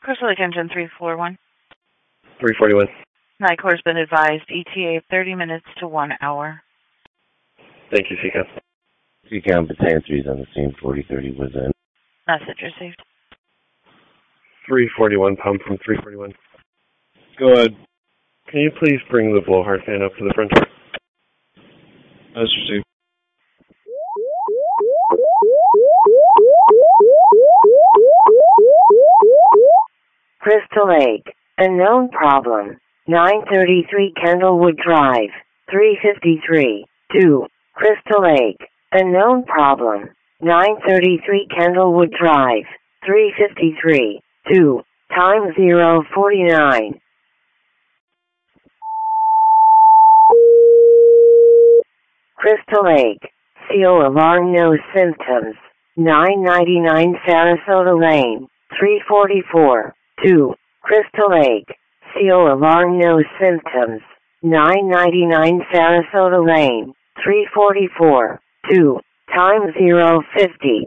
Crystal Lake Engine 341. 341. NICOR has been advised ETA 30 minutes to 1 hour. Thank you, CCAM. CCAM Battalion 3 is on the scene. 4030 was in. Message received. 341, pump from 341. Go ahead. Can you please bring the blowhard fan up to the front? That's received. Crystal Lake, unknown problem. 933 Candlewood Drive, 353, 2. Crystal Lake, unknown problem. 933 Candlewood Drive, 353, 2. Time 049. Crystal Lake, CO alarm no symptoms. 999 Sarasota Lane, 344, 2. Crystal Lake, CO alarm no symptoms. 999 Sarasota Lane, 344, 2. Time 050.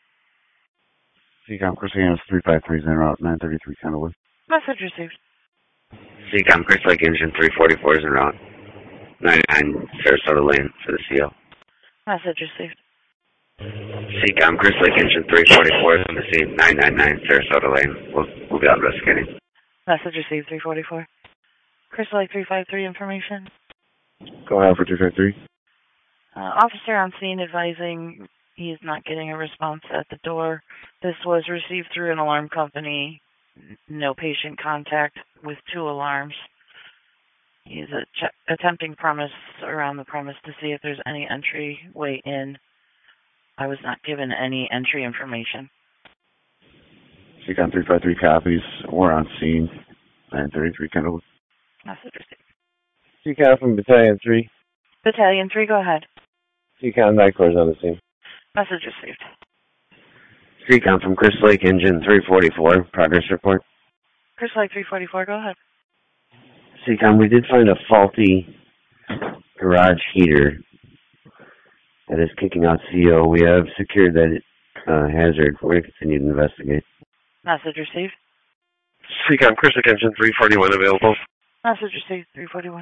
CCAM Crystal Lake 353 is en route. 933 Candlewood. Message received. CCAM Crystal Lake Engine 344 is en route. 99 Sarasota Lane for the CO. Message received. CCAM Crystal Lake Engine 344 is on the scene. 999 Sarasota Lane. We'll be out investigating. Message received 344. Crystal Lake 353 information. Go ahead for 253. Officer on scene advising he is not getting a response at the door. This was received through an alarm company. No patient contact with 2 alarms. He is attempting premise around the premise to see if there's any entryway in. I was not given any entry information. CCAM 353 copies. We're on scene. 933 Candlewood. Message received. CCAM from Battalion 3. Battalion 3, go ahead. CCAM NICOR is on the scene. Message received. CCAM from Crystal Lake Engine 344. Progress report. Crystal Lake 344, go ahead. CCAM, we did find a faulty garage heater that is kicking out CO. We have secured that hazard. We're going to continue to investigate. Message received. CCAM Crystal Lake Engine 341 available. Message received 341.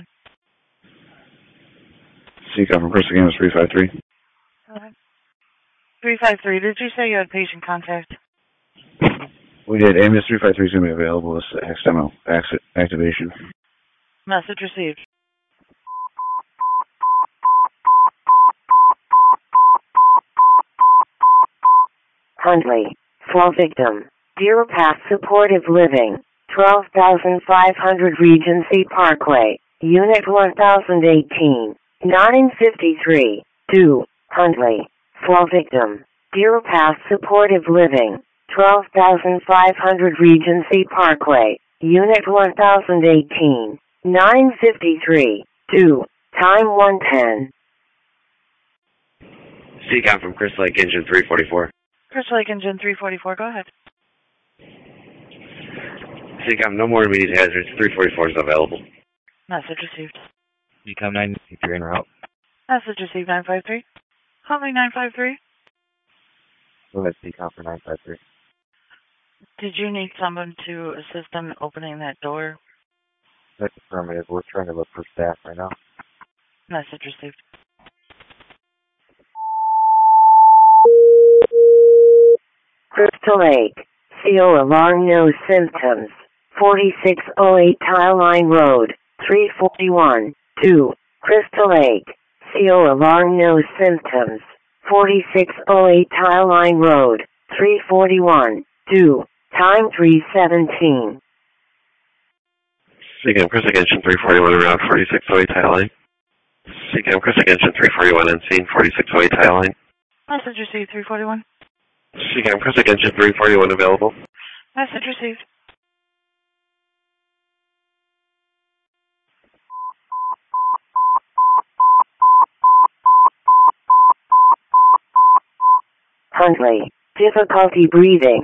CCAM from Crystal Lake 353. Go ahead. 353, did you say you had patient contact? We did. AMS 353 is going to be available as XML activation. Message received. Huntley, fall victim. Deer Path Supportive Living, 12,500 Regency Parkway, Unit 1018, 953, 2. Huntley, fall victim. Deer Path Supportive Living, 12,500 Regency Parkway, Unit 1018, 953, 2. Time 110. CCAM from Crystal Lake Engine 344. Crystal Lake Engine 344, go ahead. CCAM, no more immediate hazards. 344 is available. Message received. CCAM 953 en route. Message received 953. Huntley 953. Go ahead, CCAM for 953. Did you need someone to assist in opening that door? That's affirmative. We're trying to look for staff right now. Message received. Crystal Lake, CO alarm no symptoms. 4608 Tile Line Road, 341, 2. Crystal Lake, CO alarm no symptoms. 4608 Tile Line Road, 341, 2. Time 317. CCAM Crystal Lake Engine 341 en route. 4608 Tile Line. CCAM Crystal Lake Engine 341 on scene. 4608 Tile Line. Message received 341. CCAM Crystal Lake Engine 341 available. Message received. Huntley, difficulty breathing,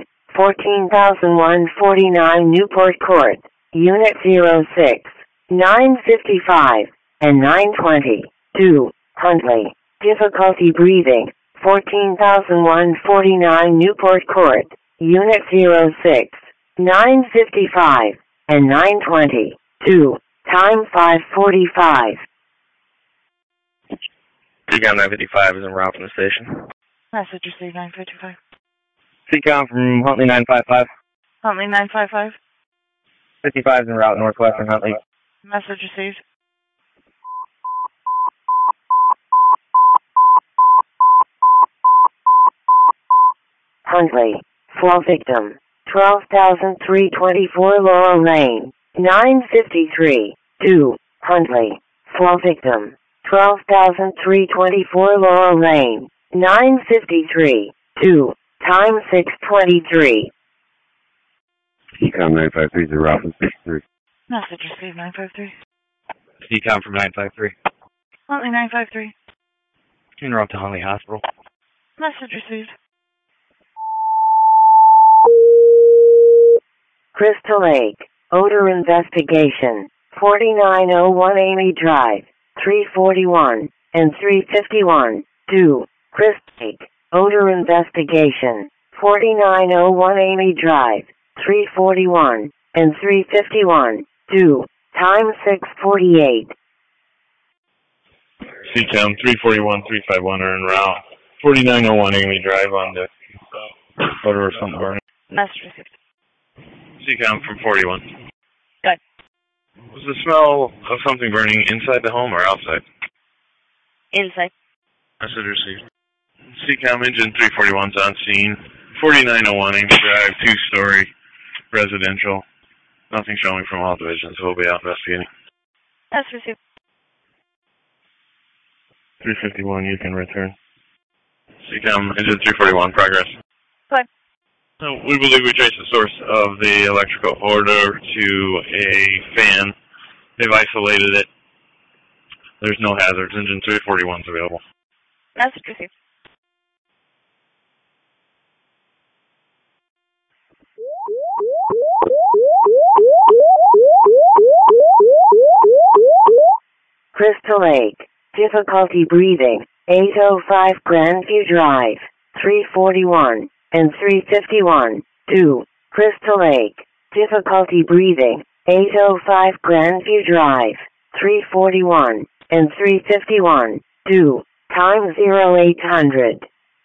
14,149 Newport Court, Unit 06, 955, and 920, 2. Huntley, difficulty breathing, 14,149 Newport Court, Unit 06, 9:55, and 9:20. 2. Time 5:45. CCOM 955 is en route from the station. Message received 955. CCOM from Huntley 955. Huntley 955. 55 is en route northwestern Huntley. Message received. Huntley. Fall victim. 12,324 Laurel Lane. 9:53. 2. Huntley. Fall victim. 12,324 Laurel Lane. 9:53. 2. Time 6:23. CCOM 953 is en route from 63. Message received 953. CCOM from 953. Huntley 953. En route to Huntley Hospital. Message received. Crystal Lake. Odor investigation. 4901 Amy Drive. 341 and 351. 2. Crystal Lake. Odor investigation. 4901 Amy Drive. 341 and 351. 2. Time 6:48. CCOM 341, 351 are en route. 4901 Amy Drive on the odor or something burning. Message received. CCOM from 41. Good. Was the smell of something burning inside the home or outside? Inside. Message received. CCOM engine 341's on scene. 4901 Amy Drive, 2-story, residential. Nothing showing from all divisions, so we'll be out investigating. Message received. 351, you can return. CCOM engine 341, progress. Good. So we believe we traced the source of the electrical odor to a fan. They've isolated it. There's no hazards. Engine 341's available. Message received. Crystal Lake. Difficulty breathing. 805 Grandview Drive. 341 and 351. 2. Crystal Lake. Difficulty breathing. 805 Grandview Drive. 341 and 351. 2. Time 0800.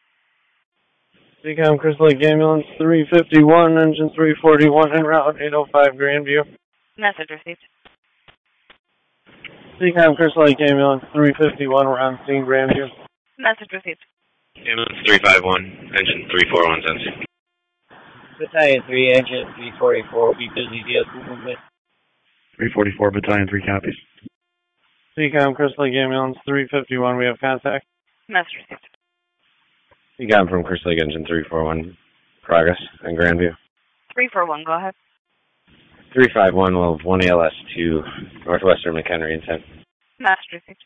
CCOM Crystal Lake Ambulance 351, engine 341 en route, 805 Grandview. Message received. CCOM Crystal Lake Ambulance 351, we're on scene, Grandview. Message received. Ambulance 351, engine 341's on scene. Battalion 3, engine 344, be busy vehicle movement. 344, Battalion 3 copies. CCOM Crystal Lake Ambulance 351, we have contact. Message received. CCOM from Crystal Lake engine 341, progress in Grandview. 341, go ahead. 351 will have 1 ALS to northwestern McHenry intent. Message received.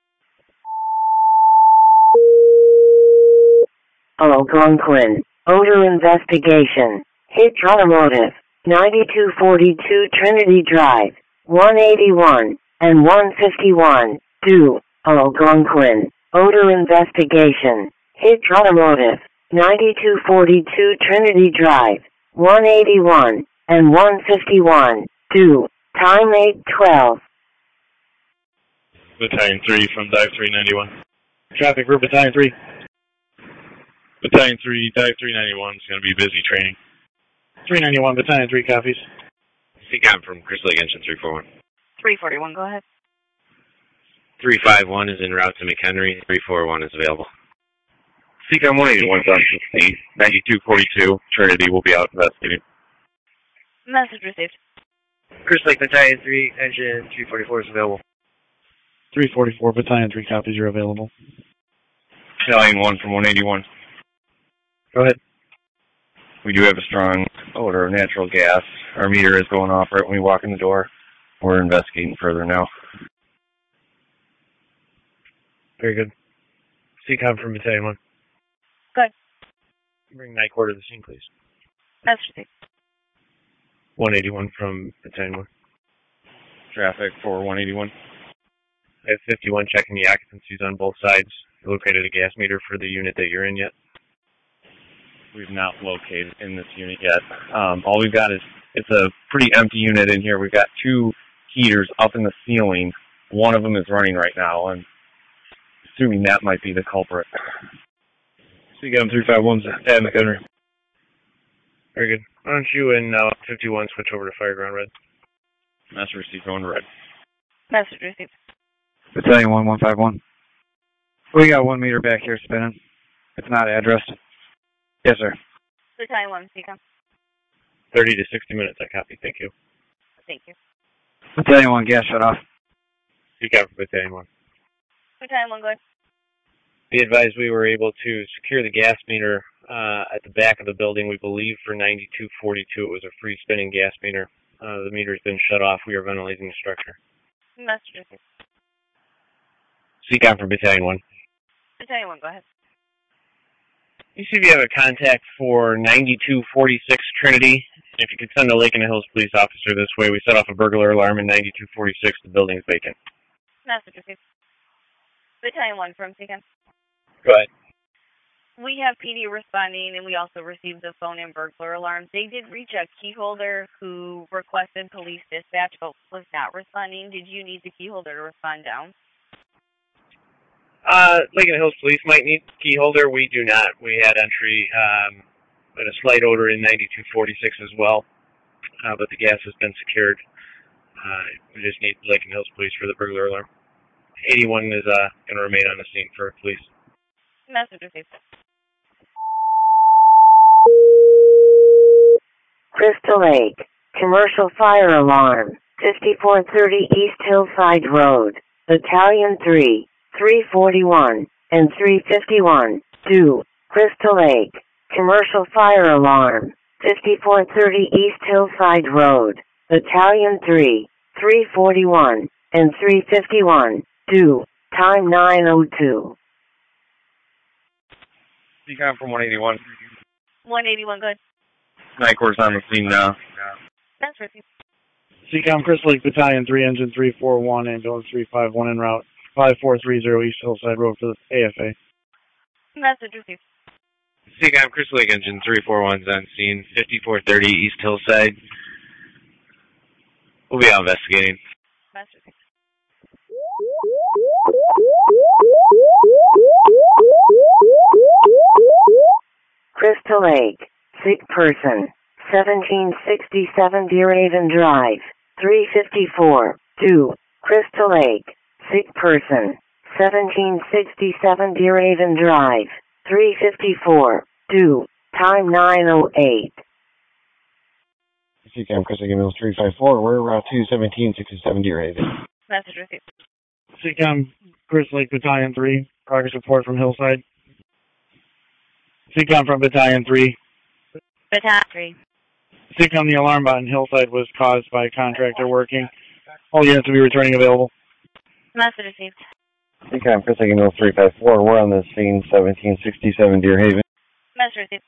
Algonquin. Odor investigation. Hitch Automotive. 9242 Trinity Drive. 181 and 151. 2. Algonquin. Odor investigation. Hitch Automotive. 9242 Trinity Drive. 181 and 151. 2. Time 8:12. Battalion 3 from Dive 391. Traffic for Battalion 3. Battalion 3, Dive 391 is going to be busy training. 391, Battalion 3 copies. CCOM from Crystal Lake engine 341. 341, go ahead. 351 is en route to McHenry. 341 is available. CCOM 181's on 60. 9242 Trinity will be out investigating. Message received. Crystal Lake Battalion 3, engine 344 is available. 344, Battalion 3 copies are available. Battalion 1 from 181. Go ahead. We do have a strong odor of natural gas. Our meter is going off right when we walk in the door. We're investigating further now. Very good. CCOM from Battalion 1. Good. Bring night court to the scene, please. Message received. 181 from Battalion 1. Traffic for 181. I have 51 checking the occupancies on both sides. You located a gas meter for the unit that you're in yet? we've not located in this unit yet. All we've got is, it's a pretty empty unit in here. We've got 2 heaters up in the ceiling. One of them is running right now, and assuming that might be the culprit. CCOM 351's at McHenry. Very good. Why don't you and 51 switch over to Fireground Red? Master received on red. Message received. Battalion 1151. We got 1 meter back here spinning. It's not addressed. Yes, sir. Battalion 1, CCOM. 30 to 60 minutes, I copy. Thank you. Thank you. Battalion 1, gas shut off. CCOM for Battalion 1. Battalion 1, go ahead. Be advised we were able to secure the gas meter at the back of the building. We believe for 9242 it was a free spinning gas meter. The meter's been shut off. We are ventilating the structure. Message received. CCOM for Battalion 1. Battalion 1, go ahead. You see if you have a contact for 9246 Trinity. If you could send a Lake and Hills police officer this way. We set off a burglar alarm in 9246. The building is vacant. Message received. Battalion 1 from CCOM. Go ahead. We have PD responding, and we also received the phone and burglar alarm. They did reach a key holder who requested police dispatch, but was not responding. Did you need the key holder to respond down? Lake and Hills police might need key holder. We do not. We had entry and a slight odor in 9246 as well, but the gas has been secured. We just need Lake and Hills police for the burglar alarm. 81 is going to remain on the scene for police. Message received. Crystal Lake, commercial fire alarm, 5430 East Hillside Road, Battalion 3, 341, and 351, due, Crystal Lake, commercial fire alarm, 5430 East Hillside Road, Battalion 3, 341, and 351, due, time 9:02. CCOM from 181. 181, good. NICOR's on the scene now. That's received. CCOM Crystal Lake Battalion 3, Engine 341, Ambulance 351 en route 5430 East Hillside Road for the AFA. Message received. CCOM Crystal Lake Engine 341's on scene, 5430 East Hillside. We'll be out investigating. Message received. Crystal Lake, sick person, 1767 Deerhaven Drive, 354, due, Crystal Lake, sick person, 1767 Deerhaven Drive, 354, due, time 9:08. CCOM Crystal Lake Mills 354, we're Route 2, 1767 Deerhaven. Message received. CCOM Crystal Lake Battalion 3, progress report from Hillside. CCOM from Battalion 3. Battalion 3. CCOM, the alarm bot in Hillside was caused by a contractor working. All units will be returning available. Message received. CCOM Crystal Lake Mills 354, we're on the scene, 1767 Deerhaven. Message received.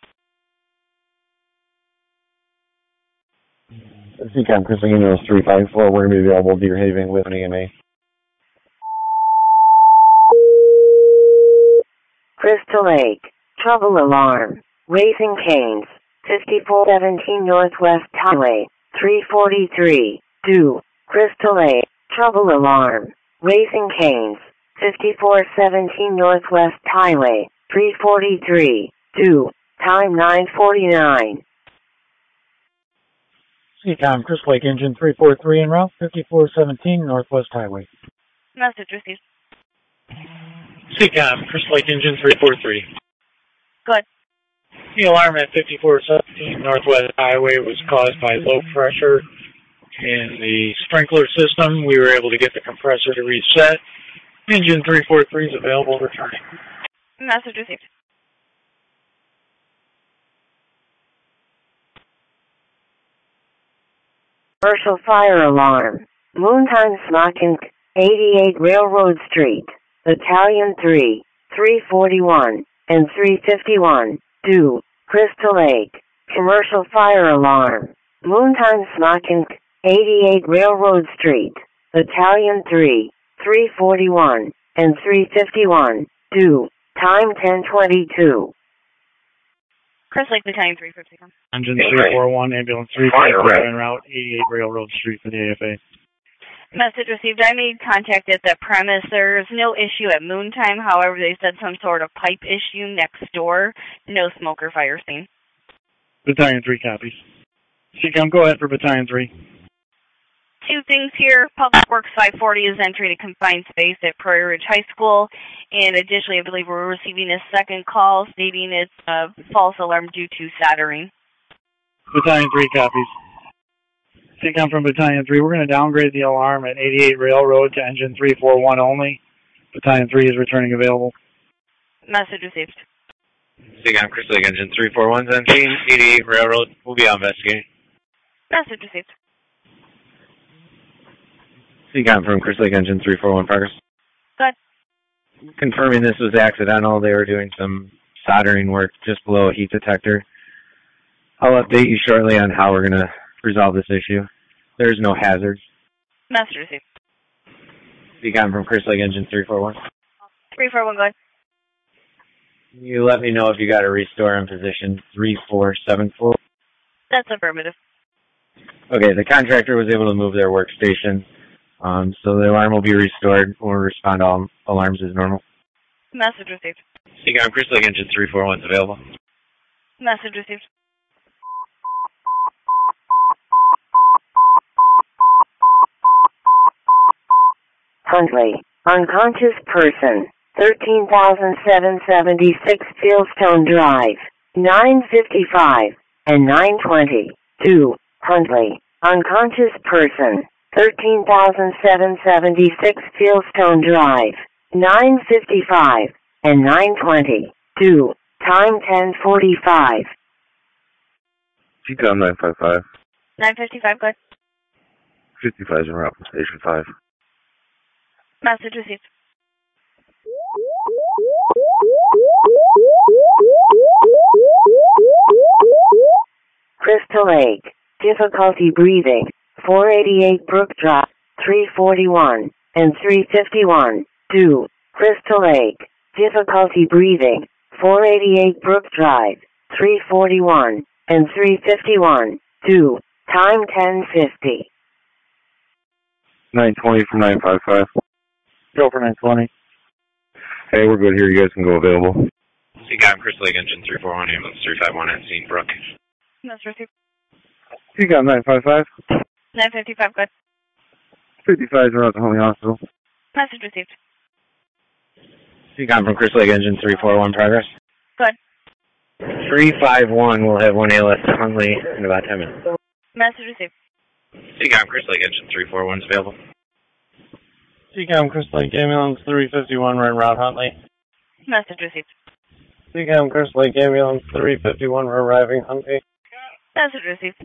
CCOM Crystal Lake Mills 354, we're going to be available Deerhaven with an EMA. Crystal Lake, trouble alarm, Raising Canes, 5417 Northwest Highway, 343, due, Crystal Lake, trouble alarm, Raising Canes, 5417 Northwest Highway, 343, due, time 9:49. CCOM Crystal Lake Engine 343 en route 5417 Northwest Highway. Message received. CCOM Crystal Lake Engine 343. Good. The alarm at 5417 Northwest Highway was caused by low pressure in the sprinkler system. We were able to get the compressor to reset. Engine 343 is available returning. Message received. Commercial fire alarm, Moontime Smoking, 88 Railroad Street, Battalion 3, 341, and 351, due, Crystal Lake, commercial fire alarm, Moontime Smoking, 88 Railroad Street, Battalion 3, 341, and 351, due, time 10:22. Chris Lake Battalion 350. Engine 341, ambulance 354 en route, 88 Railroad Street for the AFA. Message received. I made contact at the premise. There's no issue at Moontime. However, they said some sort of pipe issue next door. No smoke or fire seen. Battalion 3 copies. CCOM, go ahead for Battalion 3. Two things here. Public Works 540 is entering a confined space at Prairie Ridge High School. And additionally, I believe we're receiving a second call stating it's a false alarm due to soldering. Battalion 3 copies. CCOM from Battalion 3. We're going to downgrade the alarm at 88 Railroad to engine 341 only. Battalion 3 is returning available. Message received. CCOM, Chris Lake, engine 341 on scene, 88 Railroad. We'll be out investigating. Message received. CCOM from Chris Lake, engine 341, progress. Good. Confirming this was accidental. They were doing some soldering work just below a heat detector. I'll update you shortly on how we're going to resolve this issue. There's no hazards. Message received. CCOM from Chris Lake, engine 341. 341, good. You let me know if you got a restore in position 3474. That's affirmative. Okay, the contractor was able to move their workstation, so the alarm will be restored. We'll respond to all alarms as normal. Message received. CCOM, Chris Lake, engine 341 is available. Message received. Huntley, unconscious person, 13,776 Fieldstone Drive, 955 and 920. 2. Huntley, unconscious person, 13,776 Fieldstone Drive, 955 and 920. 2. Time 10:45. CCOM 955. 955, good. 55 is en route from Station 5. Message received. Crystal Lake, difficulty breathing, 488 Brook Drive, 341 and 351. 2. Crystal Lake, difficulty breathing, 488 Brook Drive, 341 and 351. 2. Time 10:50. 920 from 955. Go for 920. Hey, we're good here. You guys can go available. CCOM, Chris Lake, engine 341, ambulance 351 at scene, Brook. Message received. CCOM 955. 955, good. 55 is en route to Huntley Hospital. Message received. CCOM from Chris Lake, engine 341, progress. Good. 351 will have one ALS to Huntley in about 10 minutes. Message received. CCOM, Chris Lake, engine 341 is available. CCOM, Chris Lake, ambulance 351, we're en route Huntley. Message received. CCOM, Chris Lake, ambulance 351, we're arriving Huntley. Message received.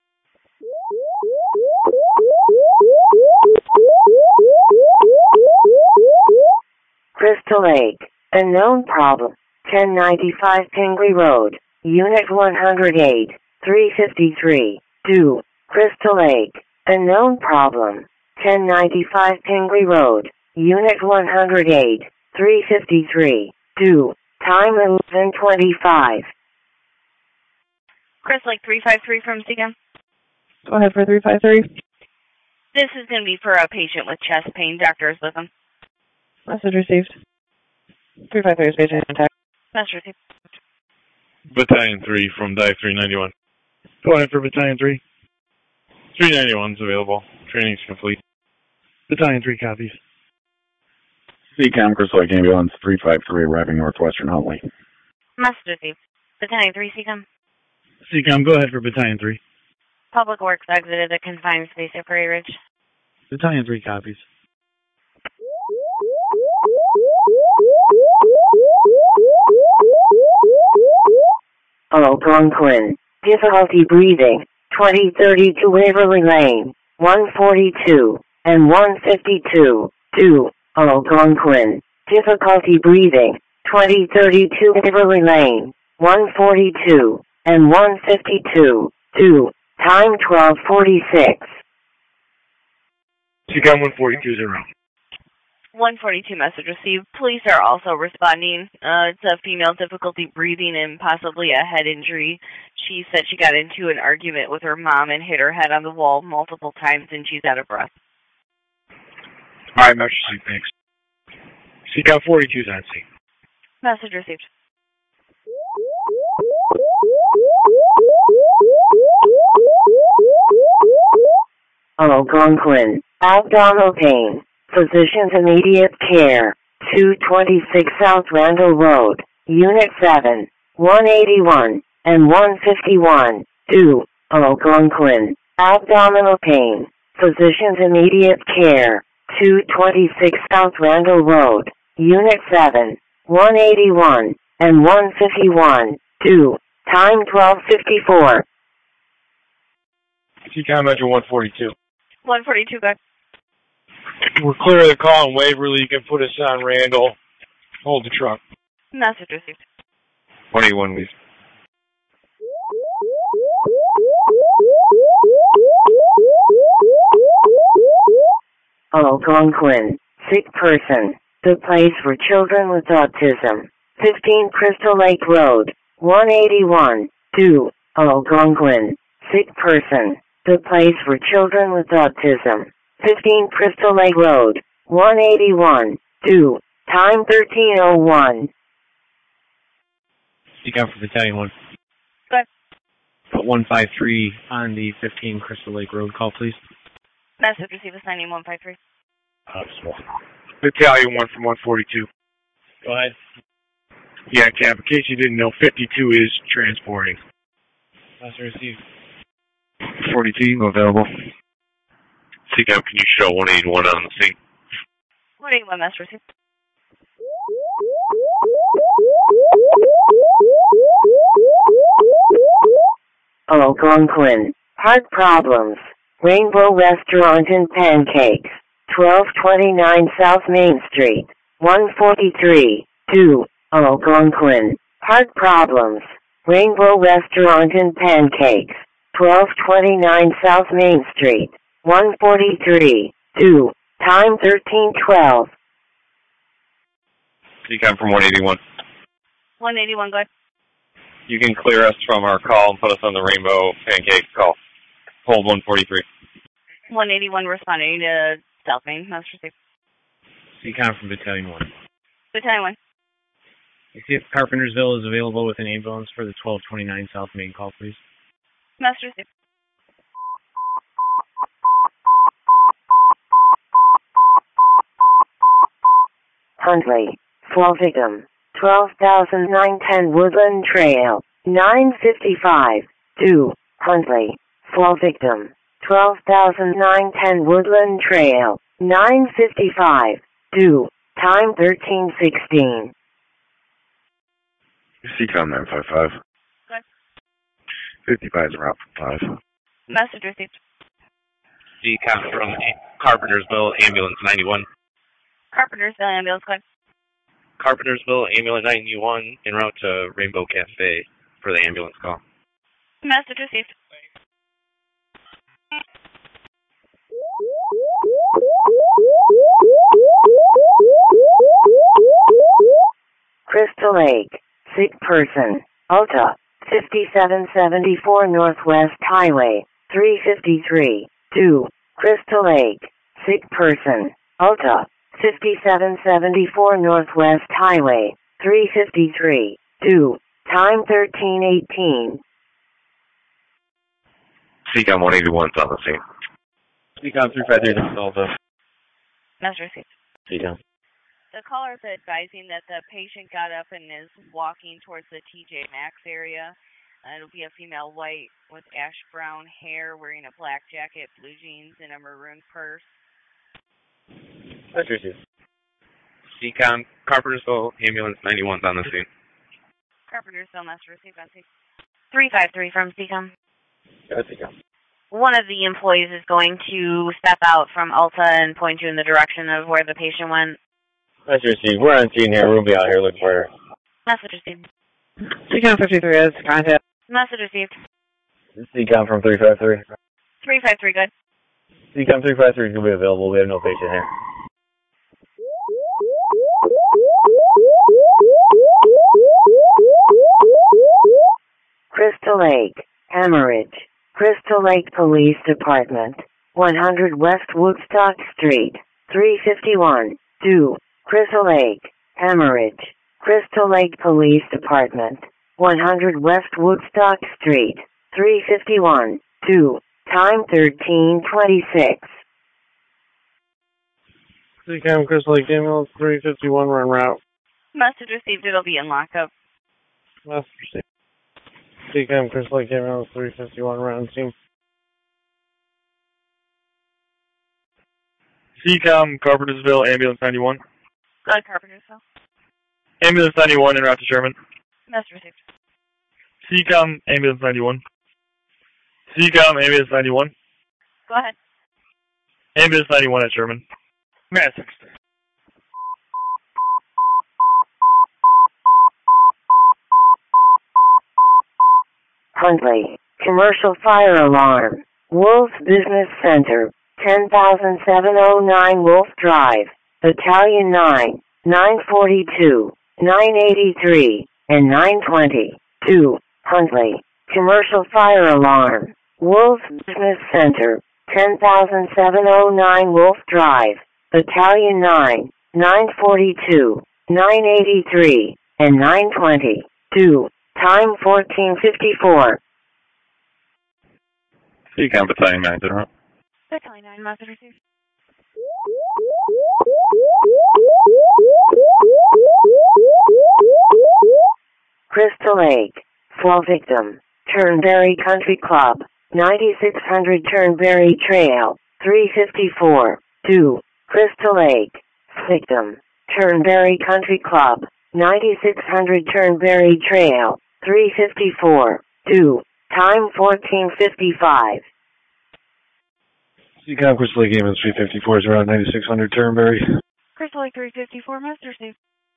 Crystal Lake, unknown problem, 1095 Pingree Road, Unit 108, 353. 2. Crystal Lake, unknown problem, 1095 Pingree Road, Unit 108, 353. 2. Time 11:25. Chris Lake 353 from CCOM. Go ahead for 353. This is going to be for a patient with chest pain. Doctor is with him. Message received. 353 is patient contact. Message received. Battalion 3 from Dive 391. Go ahead for Battalion 3. 391 is available. Training is complete. Battalion 3 copies. CCOM, Chris Lake, ambulance 353, arriving northwestern Huntley. Message received. Battalion 3 CCOM. CCOM, go ahead for Battalion 3. Public Works exited a confined space at Prairie Ridge. Battalion 3 copies. Algonquin, difficulty breathing, 2032 Waverly Lane, 142 and 152. 2. Algonquin, difficulty breathing, 2032 Waverly Lane, 142 and 152. 2. Time 12:46. CCOM 142 is en route. 142 message received. Police are also responding. It's a female, difficulty breathing and possibly a head injury. She said she got into an argument with her mom and hit her head on the wall multiple times, and she's out of breath. All right, message received. Thanks. CCOM 42's on scene. Message received. Algonquin. Abdominal pain. Physician's immediate care. 226 South Randall Road. Unit 7. 181 and 151. 2. Algonquin. Abdominal pain. Physician's immediate care. 226 South Randall Road. Unit 7. 181 and 151. 2. Time 12:54. CCOM Metro 142. 142, go ahead. We're clear of the call in Waverly. You can put us on Randall. Hold the truck. Message received. 181, please. Algonquin. Sick person. The place for children with autism. 15 Crystal Lake Road. 181. 2. Algonquin. Sick person. The place for children with autism. 15 Crystal Lake Road. 181. 2. Time 13:01. CCOM for Battalion 1. Go ahead. Put 153 on the 15 Crystal Lake Road call, please. Message received assigning 153. Battalion 1 from 142. Go ahead. Yeah, Cap, in case you didn't know, 52 is transporting. Message received. 42 available. CCOM, can you show 181 on the scene? 181 message received. Algonquin. Heart problems. Rainbow Restaurant and Pancakes. 1229 South Main Street. 143. 2. Algonquin. Heart problems. Rainbow Restaurant and Pancakes. 1229 South Main Street. 143. 2. Time 13:12. CCOM from 181. 181, go ahead. You can clear us from our call and put us on the Rainbow Pancake call. Hold 143. 181 responding to South Main. Message received. CCOM from Battalion 1. Battalion 1. You see if Carpentersville is available with an ambulance for the 1229 South Main call, please. Message received. Huntley. Fall victim. 12,910 Woodland Trail. 955. 2. Huntley. Fall victim. 12,910 Woodland Trail. 955. 2. Time 13:16. CCOM 955. Go ahead. 55 is route from 5. Message received. CCOM from Carpentersville, Ambulance 91. Carpentersville ambulance, go ahead. Carpentersville, Ambulance 91, en route to Rainbow Cafe for the ambulance call. Message received. Crystal Lake. Sick person. Alta. 5774 Northwest Highway. 353. 2. Crystal Lake. Sick person. Alta. 5774 Northwest Highway. 353. 2. Time 13:18. CCOM 181's on the scene. CCOM 353 to Delta. Message received. CCOM. The caller is advising that the patient got up and is walking towards the TJ Maxx area. It'll be a female white with ash brown hair, wearing a black jacket, blue jeans, and a maroon purse. Message received. CCOM, Carpentersville, Ambulance 91's on the scene. Carpentersville, message received on scene. 353 from CCOM. Go CCOM. One of the employees is going to step out from Alta and point you in the direction of where the patient went. Message received. We're on scene here. We'll be out here looking for her. Message received. CCOM 53 has contact. Message received. CCOM from 353. 353, good. CCOM 353 is going to be available. We have no patient here. Crystal Lake, hemorrhage. Crystal Lake Police Department, 100 West Woodstock Street, 351, 2, Crystal Lake, hemorrhage. Crystal Lake Police Department, 100 West Woodstock Street, 351, 2, time 13:26. CCAM Crystal Lake Ambulance 351, we're en route. Message received, it'll be in lockup. Message received. CCAM Crystal Lake Ambulance 351, we're on scene. CCAM Carpentersville Ambulance 91. Go ahead, Carpentersville. Ambulance 91 en route to Sherman. Message received. CCAM Ambulance 91. CCAM Ambulance 91. Go ahead. Ambulance 91 at Sherman. Message. Huntley, commercial fire alarm. Wolf Business Center, 10,709 Wolf Drive, Battalion 9, 942, 983, and 920. 2, Huntley, commercial fire alarm. Wolf Business Center, 10,709 Wolf Drive, Battalion 9, 942, 983, and 920. 2, time 14:54. CCAM Battalion 9, interrupt. Battalion 9, message received. Crystal Lake, fall victim. Turnberry Country Club, 9600 Turnberry Trail, 354, 2, Crystal Lake, victim. Turnberry Country Club, 9600 Turnberry Trail, 354, 2, time 14:55. CCAM Crystal Lake Ambulance 354 is around 9600 Turnberry. Crystal Lake 354, message received.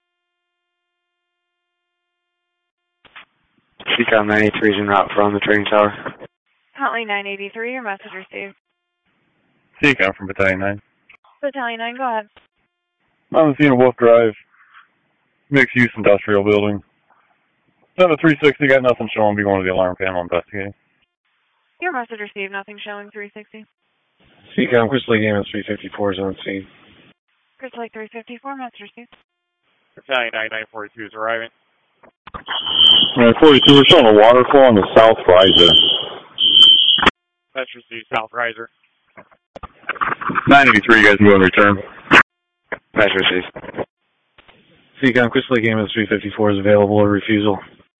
CCAM 983 is en route from the training tower. Huntley 983, your message received. CCAM from Battalion 9. Battalion 9, go ahead. On the scene of Wolf Drive, mixed-use industrial building. 7-360, got nothing showing, be going to the alarm panel investigating. Your message received, nothing showing 360. CCAM Crystal Lake Ambulance 354 is on scene. Crystal Lake 354, message received. Battalion 9942 is arriving. 42, we're showing a waterfall on the south riser. That's received, south riser. 983, you guys can go and return. That's received. CCAM Crystal Lake Ambulance 354 is available or refusal.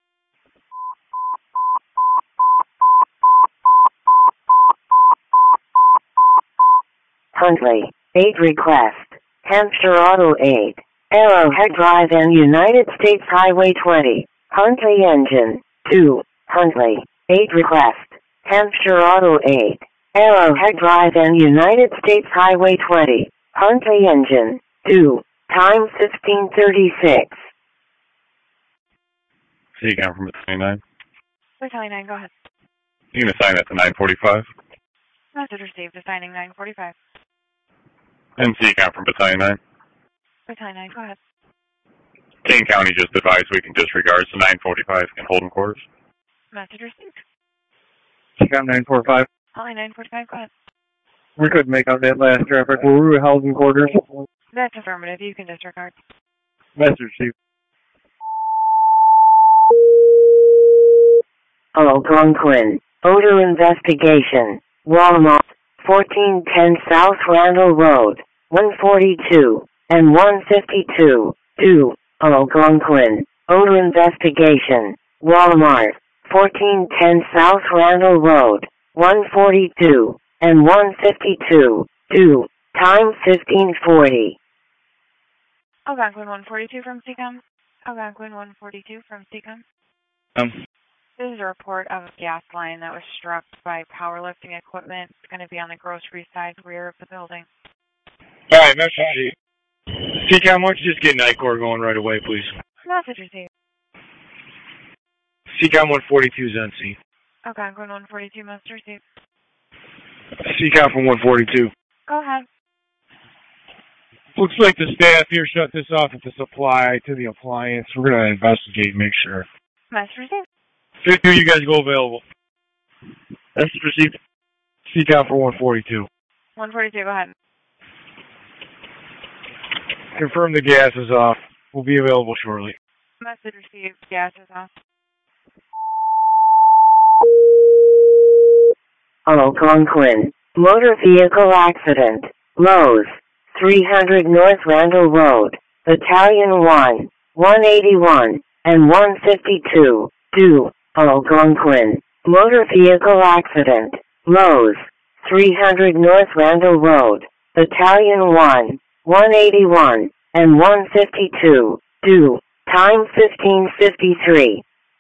Huntley, 8 request. Hampshire Auto 8. Arrowhead Drive and United States Highway 20. Huntley engine. 2. Huntley, 8 request. Hampshire Auto 8. Arrowhead Drive and United States Highway 20. Huntley engine. 2. Time 15:36. CCAM from Battalion 9. Battalion 9, go ahead. You can assign that to 945. Message received, assigning 945. And CCAM from Battalion 9. Battalion 9, go ahead. Kane County just advised we can disregard, so 945 can hold in quarters. Message received. CCAM 945. Huntley 945, go ahead. We couldn't make out that last traffic. Were we held in quarters? That's affirmative, you can disregard. Message received. Algonquin, odor investigation. Walmart, 1410 South Randall Road, 142 and 152. 2, Algonquin, odor investigation. Walmart, 1410 South Randall Road, 142 and 152. 2, time 15:40. Algonquin 142 from CCAM. Algonquin 142 from CCAM. This is a report of a gas line that was struck by powerlifting equipment. It's going to be on the grocery side rear of the building. All right, message received. CCAM, why don't you just get NICOR going right away, please? Message received. CCAM 142 is on scene. Algonquin 142, message received. CCAM from 142. Go ahead. Looks like the staff here shut this off at the supply to the appliance. We're going to investigate and make sure. Message received. 52, you guys go available. That's received. CCOM for 142. 142, go ahead. Confirm the gas is off. We'll be available shortly. Message received. Gas is off. Algonquin. Motor vehicle accident. Lowe's. 300 North Randall Road. Battalion 1, 181, and 152. Due. Algonquin. Motor vehicle accident. Lowe's. 300 North Randall Road. Battalion 1, 181, and 152. Due. Time 15:53.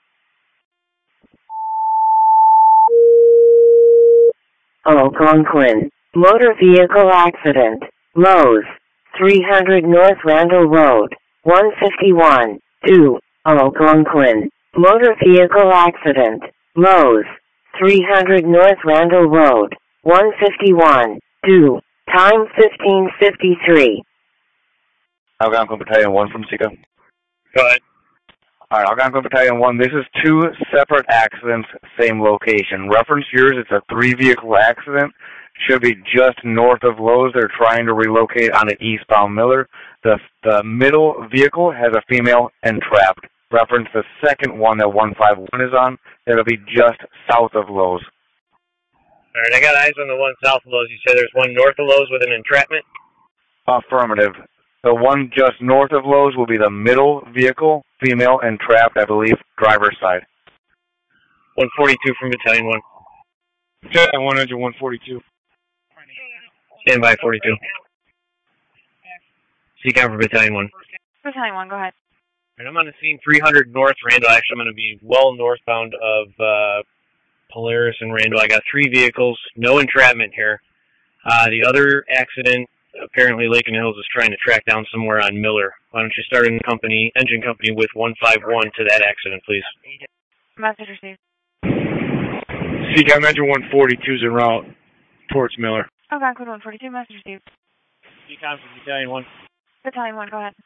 Algonquin. Motor vehicle accident. Lowe's. 300 North Randall Road. 151. Due. Algonquin. Motor vehicle accident. Lowe's. 300 North Randall Road. 151. Due. Time 15:53. Algonquin Battalion 1 from SECA. Go ahead. Alright, Algonquin Battalion 1, this is 2 separate accidents, same location. Reference yours, it's a 3-vehicle accident. Should be just north of Lowe's. They're trying to relocate on an eastbound Miller. The middle vehicle has a female entrapped. Reference the second one that 151 is on. That'll be just south of Lowe's. All right, I got eyes on the one south of Lowe's. You say there's one north of Lowe's with an entrapment? Affirmative. The one just north of Lowe's will be the middle vehicle, female entrapped, I believe, driver's side. 142 from Battalion 1. Battalion 1, engine 142. Stand by 42. CCOM for Battalion 1. Battalion 1, go ahead. And I'm on the scene 300 North Randall. Actually, I'm going to be well northbound of Polaris and Randall. I got 3 vehicles, no entrapment here. The other accident, apparently Lake and Hills is trying to track down somewhere on Miller. Why don't you start an engine company with 151 to that accident, please? Message received. CCOM engine 142 is en route towards Miller. Algonquin 142, message received. CCOM for Battalion 1. Battalion 1, go ahead.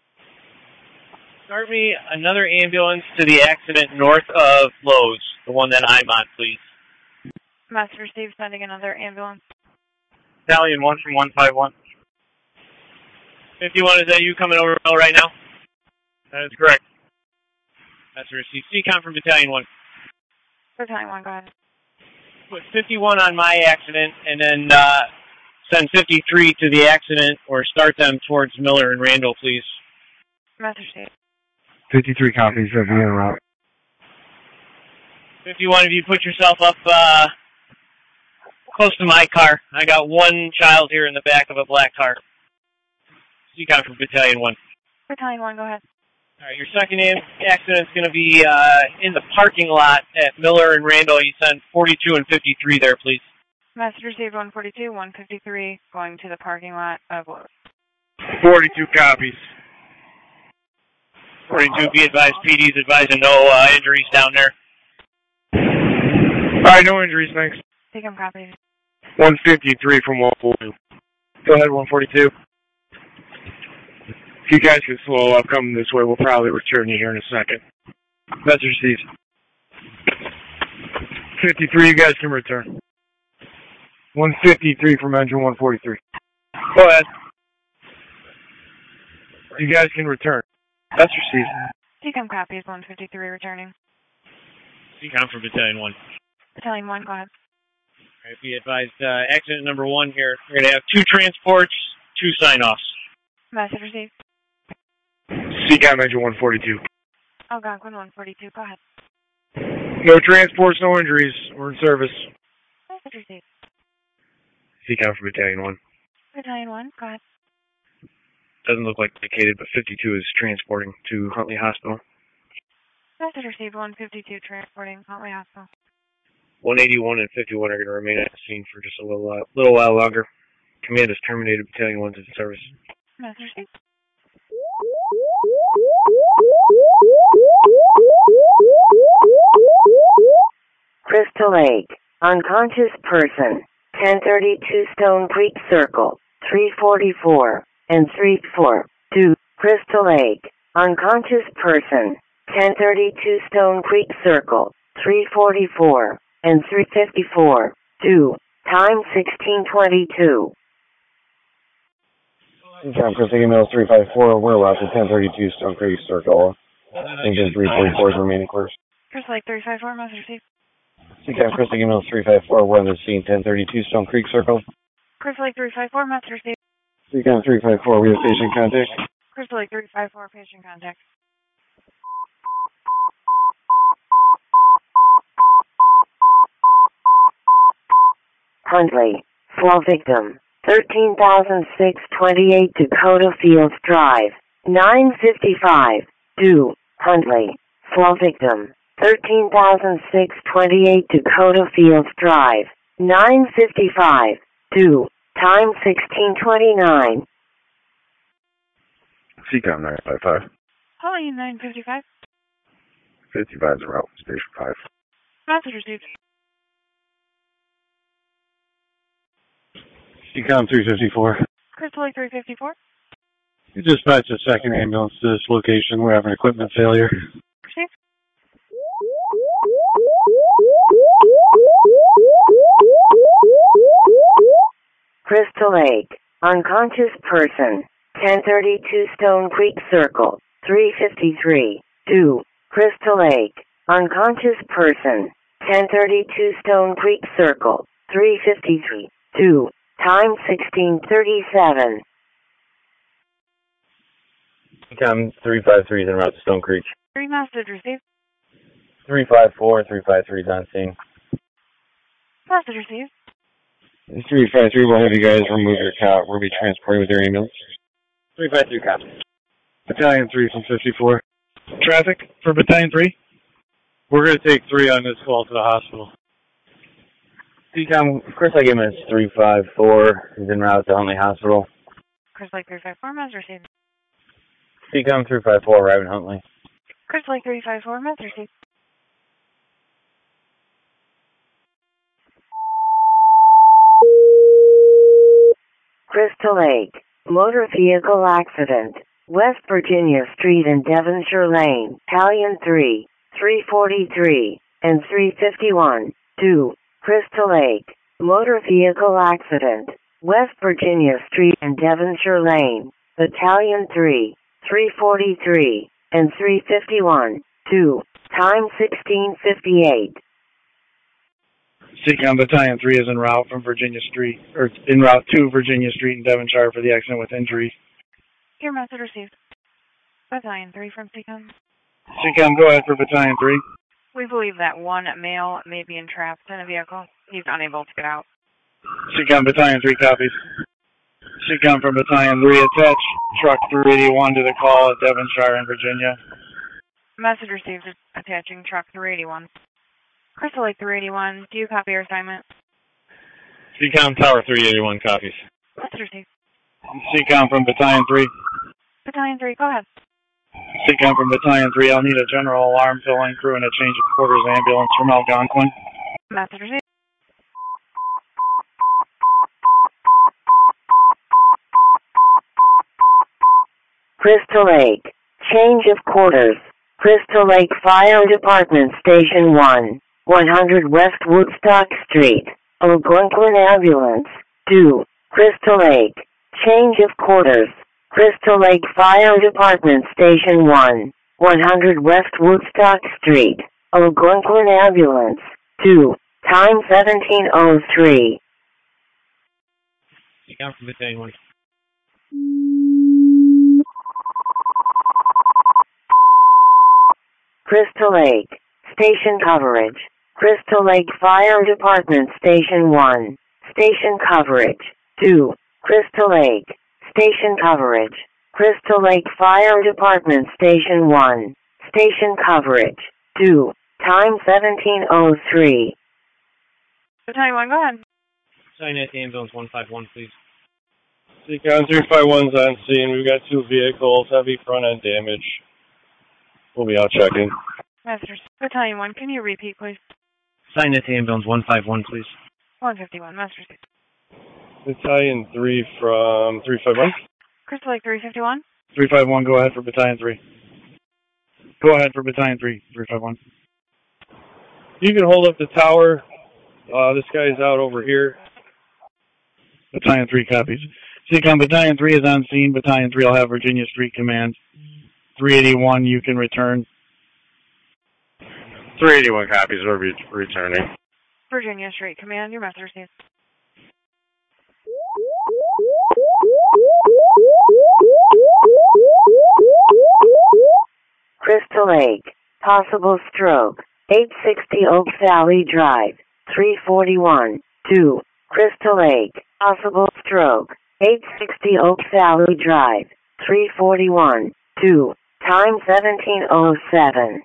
Start me another ambulance to the accident north of Lowe's, the one that I'm on, please. Message received, sending another ambulance. Battalion 1 from 151. 51, is that you coming over right now? That is correct. That's received. CCOM from Battalion 1. Battalion 1, go ahead. Put 51 on my accident, and then send 53 to the accident, or start them towards Miller and Randall, please. Message received. 53 copies of the en route. 51, if you put yourself up close to my car. I got one child here in the back of a black car. CCOM from Battalion 1. Battalion 1, go ahead. All right, your second accident's going to be in the parking lot at Miller and Randall. You send 42 and 53 there, please. Message received 142, 153, going to the parking lot of Lowe's. 42 copies. 42, be advised, PD's advising no injuries down there. Alright, no injuries, thanks. Take them copies. 153 from 142. Go ahead, 142. If you guys can slow up, come this way, we'll probably return you here in a second. Message received. 53, you guys can return. 153 from engine 143. Go ahead. You guys can return. That's received. Take them copies, 153 returning. CCOM for Battalion 1. Battalion 1, go ahead. All right, be advised, accident number 1 here. We're going to have 2 transports, 2 sign-offs. Message received. CCOM engine 142. Algonquin 142, go ahead. No transports, no injuries. We're in service. Message received. CCOM for Battalion 1. Battalion 1, go ahead. Doesn't look like indicated, but 52 is transporting to Huntley Hospital. Message received 152, transporting Huntley Hospital. 181 and 51 are going to remain at the scene for just a little while longer. Command is terminated. Battalion 1's in service. Message received. Crystal Lake. Unconscious person. 1032 Stone Creek Circle. 344 and 342. Crystal Lake. Unconscious person. 1032 Stone Creek Circle. 344, and 354. 2. Time 1622. John Chris Mills 354, we're about to 1032 Stone Creek Circle. Engine 344 is remaining course. Chris Lake 354, message received. John Chris Mills 354, we're on the scene 1032 Stone Creek Circle. Chris Lake 354, message received. John 354, we have patient contact. Chris Lake 354, patient contact. Huntley, fall victim, 13,628 Dakota Fields Drive, 955. 2. Huntley, fall victim, 13,628 Dakota Fields Drive, 955. 2. Time 1629. CCOM 955. Holly 955. 55 is en route, Station 5. Message received. CCOM 354. Crystal Lake 354. You dispatched a second ambulance to this location. We're having equipment failure. Received. Crystal Lake, unconscious person, 1032 Stone Creek Circle, 353. 2. Crystal Lake, unconscious person, 1032 Stone Creek Circle, 353. 2. Time 1637. CCOM 353 is en route to Stone Creek. 3 message received. 354, 353 is on scene. Message received. 353, we'll have you guys remove your cot. We'll be transporting with your ambulance. 353 copy. Battalion 3 from 54. Traffic for Battalion 3. We're going to take 3 on this call to the hospital. CCOM, Chris Lake is 354 is en route to Huntley Hospital. Chris Lake 354, message received. CCOM 354 arriving Huntley. Chris Lake 354, message received. Crystal Lake, motor vehicle accident, West Virginia Street and Devonshire Lane, Battalion 3, 343, and 351. 2. Crystal Lake, motor vehicle accident, West Virginia Street and Devonshire Lane, Battalion 3, 343, and 351. 2. Time 1658. CCOM Battalion 3 is en route from Virginia Street, or en route to Virginia Street in Devonshire for the accident with injury. Your message received. Battalion 3 from CCOM. CCOM, go ahead for Battalion 3. We believe that one male may be entrapped in a vehicle. He's unable to get out. CCOM Battalion 3 copies. CCOM from Battalion 3, attach truck 381 to the call at Devonshire in Virginia. Message received attaching truck 381. Crystal Lake 381, do you copy your assignment? CCOM Tower 381 copies. Message received. CCOM from Battalion 3. Battalion 3, go ahead. CCOM from Battalion 3, I'll need a general alarm filling crew and a change of quarters ambulance from Algonquin. Message received. Crystal Lake, change of quarters, Crystal Lake Fire Department Station 1, 100 West Woodstock Street, Algonquin Ambulance. 2. Crystal Lake, change of quarters, Crystal Lake Fire Department Station 1, 100 West Woodstock Street, Algonquin Ambulance. 2. Time 1703. CCOM from Battalion 1. Crystal Lake, station coverage, Crystal Lake Fire Department Station 1, station coverage. 2. Crystal Lake, station coverage, Crystal Lake Fire Department Station 1, station coverage. 2. Time 1703. Battalion 1, go ahead. Sign at the ambulance 151, please. CCOM 351's on scene. We've got 2 vehicles, heavy front end damage. We'll be out checking. Message. Battalion 1, can you repeat, please? Sign at the ambulance 151, please. 151, message. Battalion 3 from 351. Crystal Lake 351. 351, go ahead for Battalion 3. Go ahead for Battalion 3, 351. You can hold up the tower. This guy's out over here. Battalion 3 copies. CECOM, Battalion 3 is on scene. Battalion 3 will have Virginia Street Command. 381, you can return. 381 copies. We're returning. Virginia Street Command, your message received. Crystal Lake, possible stroke, 860 Oak Valley Drive, 341, 2, Crystal Lake, possible stroke, 860 Oak Valley Drive, 341, 2, time 17:07.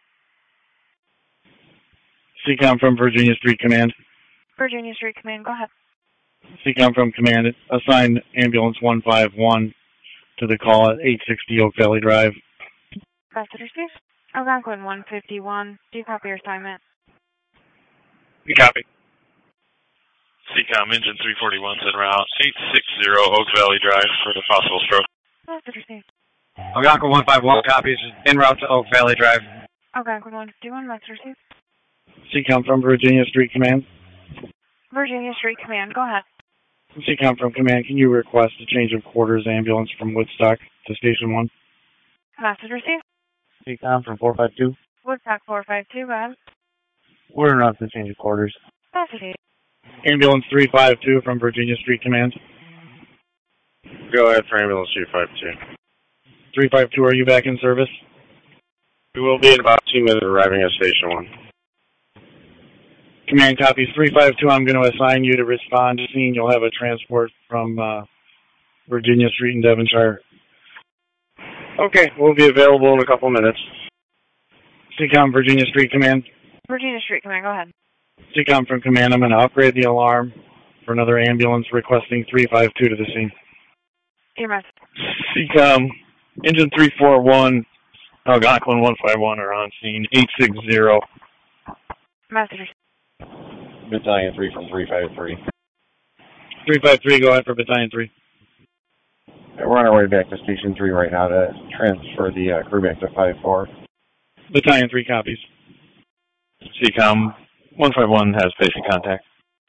CECOM from Virginia Street Command. Virginia Street Command, go ahead. CECOM from Command, assign ambulance 151 to the call at 860 Oak Valley Drive. Message received. Algonquin 151, do you copy your assignment? You copy. CECOM engine 341 en route 860 Oak Valley Drive for the possible stroke. Message received. Algonquin 151 copies en route to Oak Valley Drive. Algonquin 151, message received. CECOM from Virginia Street Command. Virginia Street Command, go ahead. CECOM from Command, can you request a change of quarters ambulance from Woodstock to Station 1? Message received. CECOM from 452. Woodstock 452, go ahead. We're not to change of quarters. Message received. Ambulance 352 from Virginia Street Command. Go ahead for ambulance 352. 352, are you back in service? We will be in about 2 minutes arriving at Station 1. Command copies 352. I'm going to assign you to respond to scene. You'll have a transport from Virginia Street in Devonshire. Okay, we'll be available in a couple minutes. CECOM Virginia Street Command. Virginia Street Command, go ahead. CECOM from Command, I'm going to upgrade the alarm for another ambulance requesting 352 to the scene. Your message. CECOM, engine 341, Algonquin 151 are on scene, 860. Message. Battalion 3 from 353. 353, go ahead for Battalion 3. We're on our way back to Station 3 right now to transfer the crew back to 54. Battalion 3 copies. CECOM 151 has patient contact.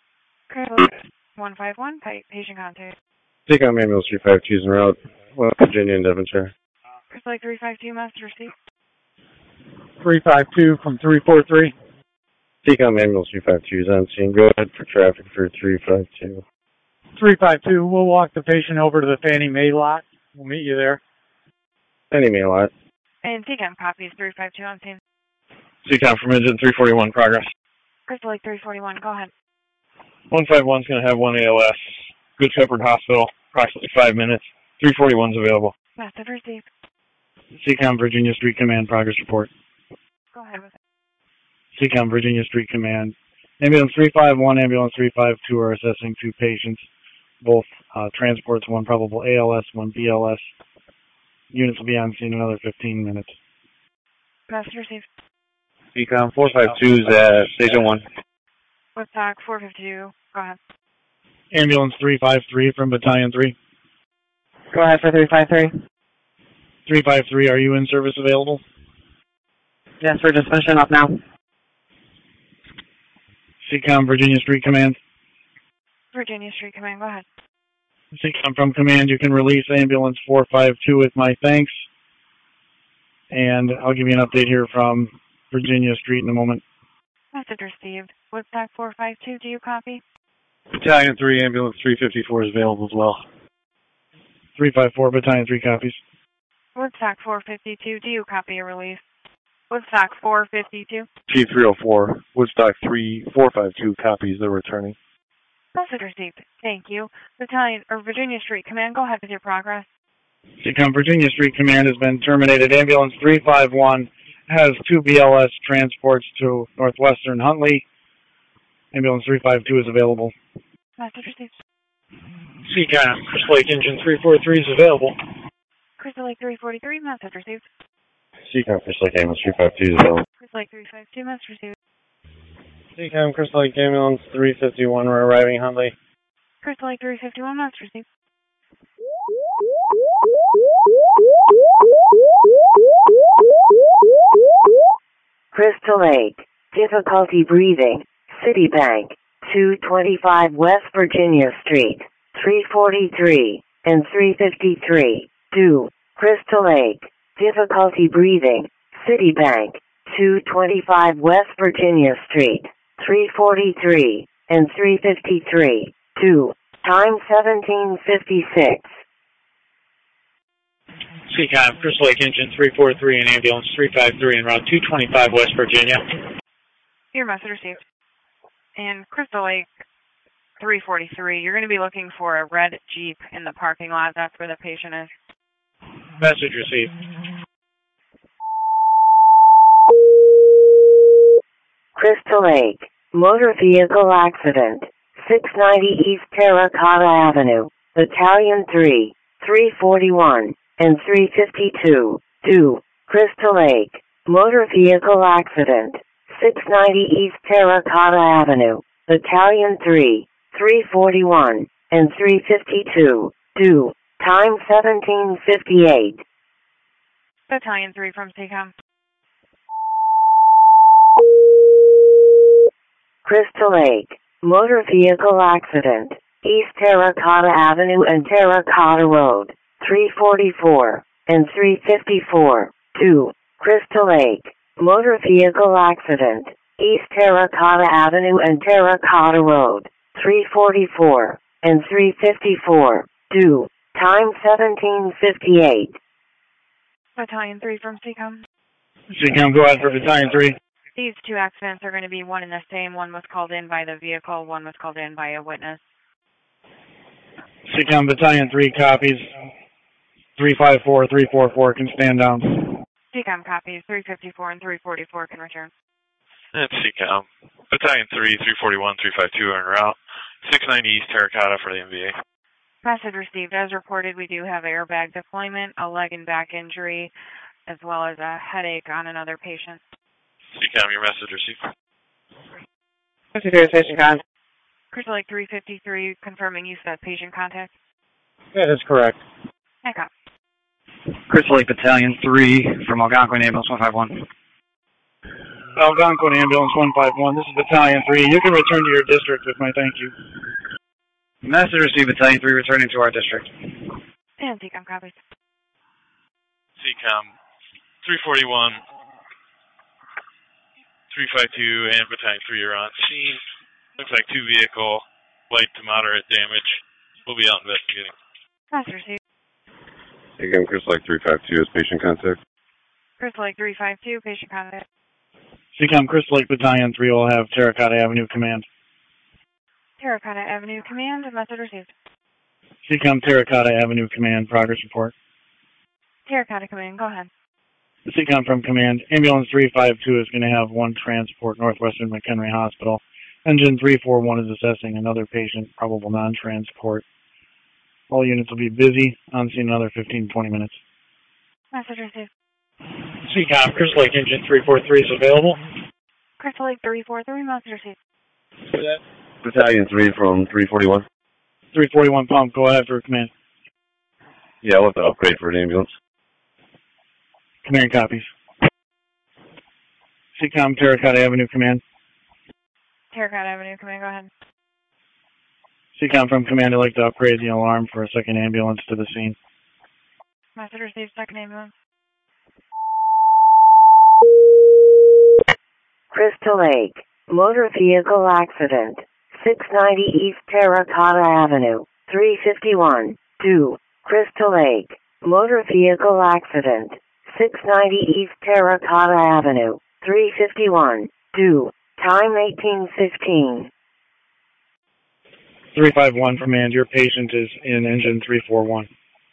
151, patient contact. CECOM ambulance 352 is en route. West Virginia and Devonshire. Crystal Lake 352, message received. 352 from 343. CECOM ambulance 352 is on scene. Go ahead for traffic for 352. 352, we'll walk the patient over to the Fannie Mae lot. We'll meet you there. Fannie Mae lot. And CECOM copies 352 on scene. CECOM from engine 341, progress. Crystal Lake 341, go ahead. 151 is going to have 1 ALS. Good Shepherd Hospital, approximately 5 minutes. 341's available. Message received. CECOM Virginia Street Command, progress report. Go ahead with it. CECOM Virginia Street Command. Ambulance 351, Ambulance 352 are assessing 2 patients. Both transports, 1 probable ALS, 1 BLS. Units will be on scene in another 15 minutes. Message received. CECOM 452 is at Station 1. Woodstock 452, go ahead. Ambulance 353 from Battalion 3. Go ahead for 353. 353, are you in service available? Yes, we're just finishing up now. CECOM Virginia Street Command. Virginia Street Command, go ahead. CECOM from Command, you can release Ambulance 452 with my thanks. And I'll give you an update here from Virginia Street in a moment. Message received. Woodstock 452, do you copy? Battalion 3, Ambulance 354 is available as well. 354, Battalion 3 copies. Woodstock 452, do you copy a release? Woodstock 452. T304, Woodstock 3452 copies, they're returning. Message received. Thank you. Virginia Street Command, go ahead with your progress. CECOM Virginia Street Command has been terminated. Ambulance 351 has 2 BLS transports to Northwestern Huntley. Ambulance 352 is available. Message received. CECOM Crystal Lake Engine 343 is available. Crystal Lake 343, message received. CECOM Crystal Lake ambulance 352 is available. Crystal Lake 352, message received. CECOM Crystal Lake ambulance 351, we're arriving Huntley. Crystal Lake 351, message received. Crystal Lake, difficulty breathing, Citibank, 225 West Virginia Street, 343 and 353. 2. Crystal Lake, difficulty breathing, Citibank, 225 West Virginia Street, 343 and 353. 2. Time 1756. CCOM, Crystal Lake Engine 343 and Ambulance 353 en route 225 West Virginia. Your message received. In Crystal Lake 343, you're going to be looking for a red Jeep in the parking lot. That's where the patient is. Message received. Crystal Lake, motor vehicle accident, 690 East Terracotta Avenue, Battalion 3, 341 and 352. 2. Crystal Lake, motor vehicle accident, 690 East Terracotta Avenue, Battalion 3, 341 and 352. 2. Time 1758. Battalion 3 from CCOM. Crystal Lake, motor vehicle accident, East Terracotta Avenue and Terracotta Road, 344 and 354. 2. Crystal Lake, motor vehicle accident, East Terracotta Avenue and Terracotta Road, 344 and 354. 2. Time 1758. Battalion 3 from CCOM. CCOM, go ahead for Battalion 3. These two accidents are going to be one and the same. One was called in by the vehicle, one was called in by a witness. CCOM, Battalion 3 copies. 354, 344 can stand down. CCOM copies. 354 and 344 can return. That's CCOM. Battalion 3, 341, 352 are en route. 690 East Terracotta for the MVA. Message received. As reported, we do have airbag deployment, a leg and back injury, as well as a headache on another patient. CCOM, your message received. Station con. Crystal Lake 353, confirming you said patient contact. That is correct. Echo. Crystal Lake Battalion 3 from Algonquin Ambulance 151. Algonquin Ambulance 151, this is Battalion 3. You can return to your district with my thank you. Message received, Battalion 3 returning to our district. And CCOM copies. CCOM 341, 352, and Battalion 3 are on scene. Looks like two vehicle, light to moderate damage. We'll be out investigating. Message received. Again, Crystal Lake 352 is patient contact. Crystal Lake 352, patient contact. CCOM, Crystal Lake Battalion 3 will have Terracotta Avenue Command. Terracotta Avenue Command, message received. CCOM, Terracotta Avenue Command, progress report. Terracotta Command, go ahead. CCOM from Command, Ambulance 352 is going to have one transport Northwestern McHenry Hospital. Engine 341 is assessing another patient, probable non-transport. All units will be busy. On scene another 15 to 20 minutes. Message received. CCOM, Crystal Lake Engine 343 is available. Crystal Lake 343, message received. Battalion 3 from 341. 341 pump, go ahead for command. Yeah, I'll have to upgrade for an ambulance. Command copies. CCOM, Terracotta Avenue Command. Terracotta Avenue Command, go ahead. CCOM from Command, I'd like to upgrade the alarm for a second ambulance to the scene. Message received, second ambulance. Crystal Lake, motor vehicle accident, 690 East Terracotta Avenue, 351. 2. Crystal Lake, motor vehicle accident, 690 East Terracotta Avenue, 351. 2. Time 1815. 351 Command, your patient is in engine 341.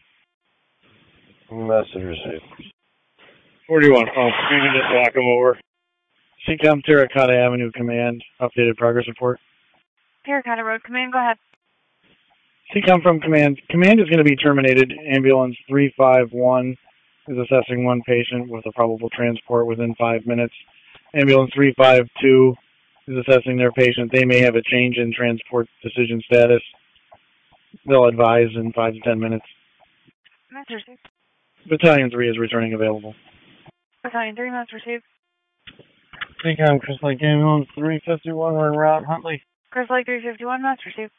Message received. 41 pump, we can just walk him over. CCOM, Terracotta Avenue Command, updated progress report. Terracotta Road Command, go ahead. CCOM from Command, Command is going to be terminated. Ambulance 351 is assessing one patient with a probable transport within 5 minutes. Ambulance 352 is assessing their patient. They may have a change in transport decision status. They'll advise in 5 to 10 minutes. Message received. Battalion 3 is returning available. Battalion 3, message received. CCOM, Crystal Lake Ambulance 351, we're en route, Huntley. Crystal Lake 351, must receive.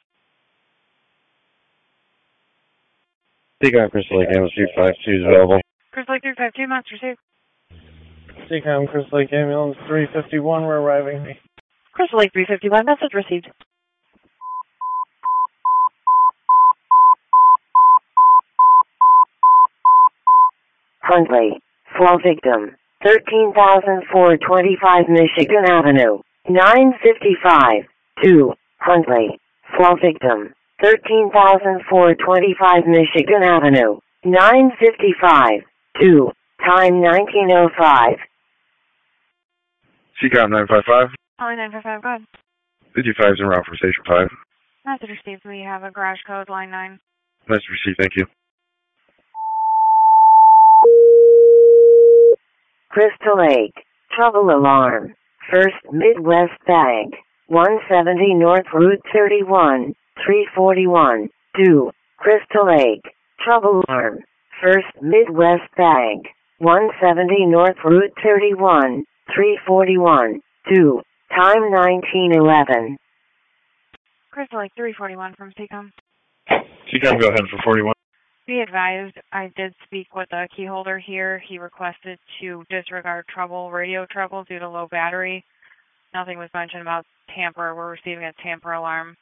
CCOM, Crystal Lake Ambulance 352 is available. Crystal Lake 352, must receive. CCOM, Crystal Lake Ambulance 351, we're arriving. Crystal Lake 351, message received. Huntley, fall victim, 13,425 Michigan Avenue, 955, 2, Huntley, fall victim, 13,425 Michigan Avenue, 955, 2, time 1905. CCOM 955. Holly 955, go ahead. 55 is en route for Station 5. Message received. We have a garage code, line 9. Message received, thank you. Crystal Lake, trouble alarm, First Midwest Bank, 170 North Route 31, 341, 2, Crystal Lake, trouble alarm, First Midwest Bank, 170 North Route 31, 341, 2, time 1911. Crystal Lake 341 from CCOM. CCOM, go ahead for 41. Be advised, I did speak with the key holder here. He requested to disregard radio trouble due to low battery. Nothing was mentioned about tamper. We're receiving a tamper alarm.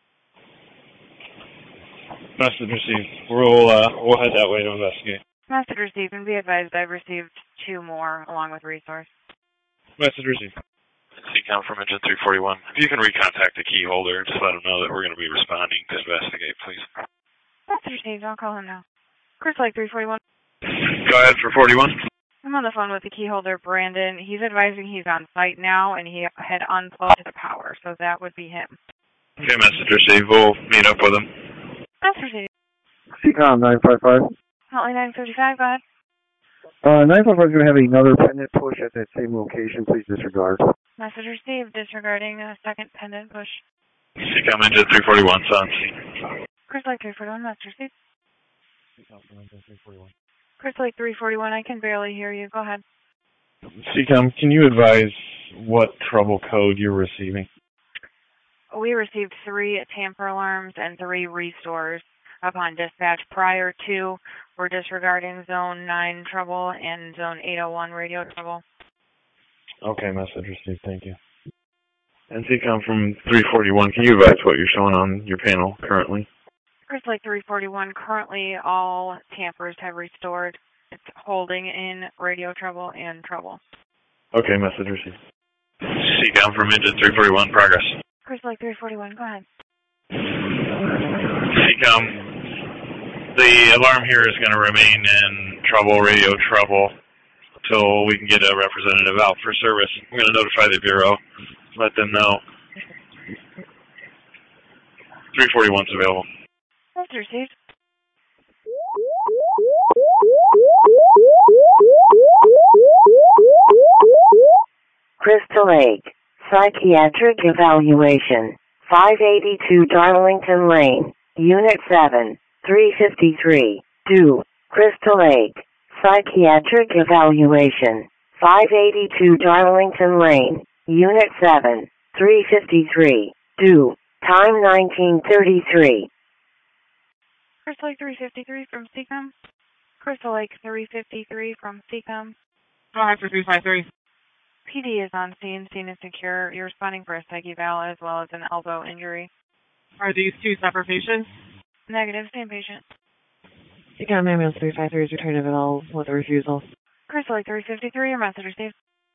Message received. We'll head that way to investigate. Message received, and be advised I've received 2 more along with resource. Message received. CCOM from Engine 341. If you can recontact the key holder, just let him know that we're going to be responding to investigate, please. Message received. I'll call him now. Crystal Lake 341. Go ahead for 41. I'm on the phone with the key holder, Brandon. He's advising he's on site now, and he had unplugged the power, so that would be him. Okay, message received. We'll meet up with him. Message received. CCOM 955. Hotline 955, go ahead. 955 is going to have another pendant push at that same location. Please disregard. Message received. Disregarding a second pendant push. CCOM Engine 341, on scene. Crystal Lake 341, message received. Crystal Lake 341, I can barely hear you. Go ahead. CCOM, can you advise what trouble code you're receiving? We received 3 tamper alarms and 3 restores upon dispatch. Prior to, we're disregarding Zone 9 trouble and Zone 801 radio trouble. Okay, message received. Thank you. And CCOM from 341, can you advise what you're showing on your panel currently? Crystal Lake 341, currently all tampers have restored. It's holding in radio trouble and trouble. Okay, message received. CCOM from Engine 341, progress. Crystal Lake 341, go ahead. CCOM, the alarm here is going to remain in trouble, radio trouble, until we can get a representative out for service. I'm going to notify the Bureau, let them know. 341's available. That's received. Crystal Lake, psychiatric evaluation, 582 Darlington Lane, Unit 7, 353, 2, Crystal Lake, psychiatric evaluation, 582 Darlington Lane, Unit 7, 353, 2, time 1933. Crystal Lake 353 from CCOM. Crystal Lake 353 from CCOM. Go ahead for 353. PD is on scene. Scene is secure. You're responding for a psych eval as well as an elbow injury. Are these 2 separate patients? Negative. Same patient. CCOM ambulance 353 is returning at all with a refusal. Crystal Lake 353, your message received.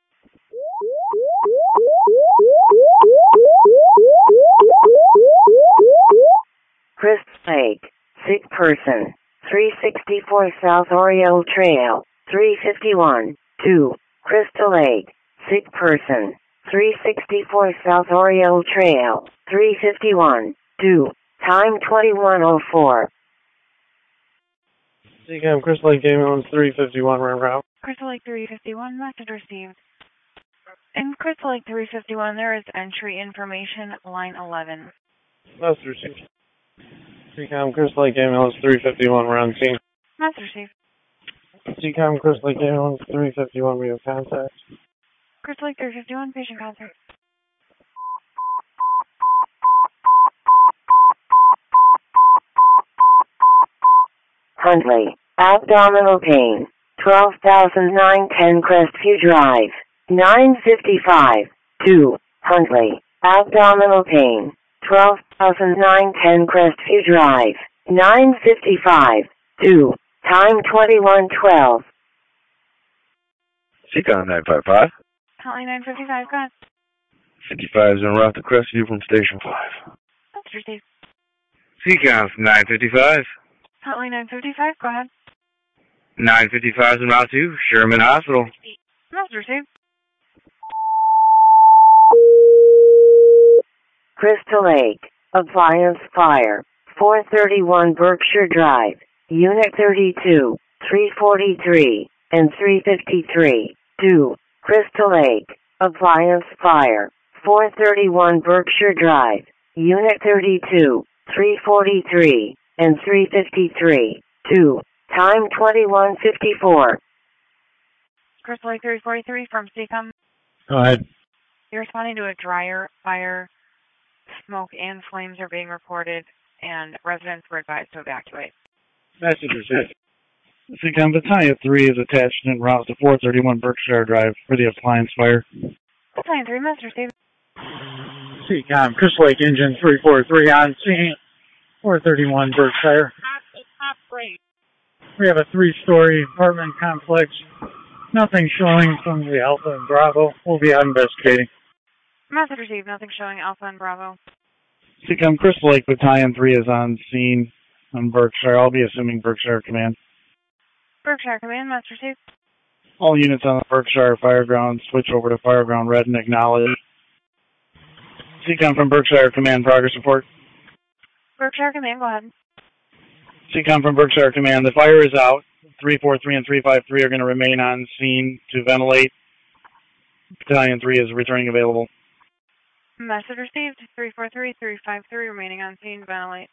Crystal Lake, sick person, 364 South Oriole Trail, 351, 2, Crystal Lake, sick person, 364 South Oriole Trail, 351, 2, time 2104. CCOM, Crystal Lake Ambulance 351, we're en route. Crystal Lake 351, message received. In Crystal Lake 351, there is entry information, line 11. Message received. CCOM, Crystal Lake Ambulance 351, we're on scene. Message received. CCOM, Crystal Lake Ambulance 351, we have contact. Crystal Lake 351, patient contact. Huntley, abdominal pain, 12,910 Crestview Drive, 955, 2, Huntley, abdominal pain, 12,910 Crestview Drive, 955, 2, time 2112. Seacon 955. Hotline 955, go ahead. 55 is en route to Crestview from Station 5. That's received. Seacon 955. Hotline 955, go ahead. 955 is en route to Sherman Hospital. That's received. Crystal Lake, appliance fire, 431 Berkshire Drive, Unit 32, 343, and 353, 2, Crystal Lake, appliance fire, 431 Berkshire Drive, Unit 32, 343, and 353, 2, time 2154. Crystal Lake 343 from CCOM. Go ahead. You're responding to a dryer fire. Smoke and flames are being reported, and residents were advised to evacuate. Message received. CCOM Battalion 3 is attached en route to 431 Berkshire Drive for the appliance fire. Battalion 3, message received. CCOM Crystal Lake Engine 343 on scene, 431 Berkshire. We have a 3-story apartment complex. Nothing showing from the Alpha and Bravo. We'll be out investigating. Message received. Nothing showing Alpha and Bravo. CCOM Crystal Lake Battalion 3 is on scene on Berkshire. I'll be assuming Berkshire Command. Berkshire Command, message received. All units on the Berkshire Fireground switch over to Fireground Red and acknowledge. CCOM from Berkshire Command, progress report. Berkshire Command, go ahead. CCOM from Berkshire Command, the fire is out. 343 and 353 are going to remain on scene to ventilate. Battalion 3 is returning available. Message received. 343, 353 remaining on scene, ventilate.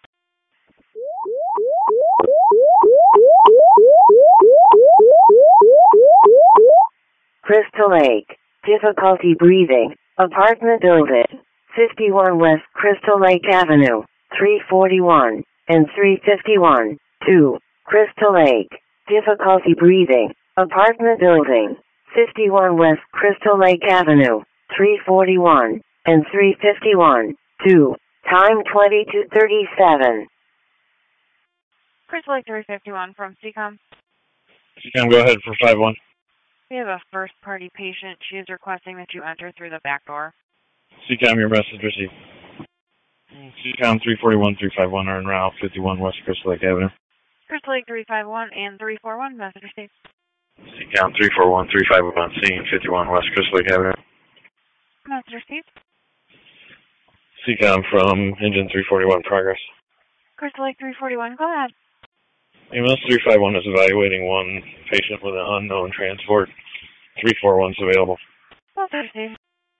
Crystal Lake, difficulty breathing, apartment building, 51 West Crystal Lake Avenue, 341, and 351, 2, Crystal Lake, difficulty breathing, apartment building, 51 West Crystal Lake Avenue, 341, and 351, 2, time 22:37. Crystal Lake 351 from CCOM. CCOM, go ahead for 5-1. We have a first-party patient. She is requesting that you enter through the back door. CCOM, your message received. CCOM 341, 351 are en route, 51 West Crystal Lake Avenue. Crystal Lake 351 and 341, message received. CCOM 341, 351 on scene, 51 West Crystal Lake Avenue. Message received. CCOM from Engine 341, progress. Crystal Lake 341, go ahead. EMS 351 is evaluating one patient with an unknown transport. 341 is available. Message received.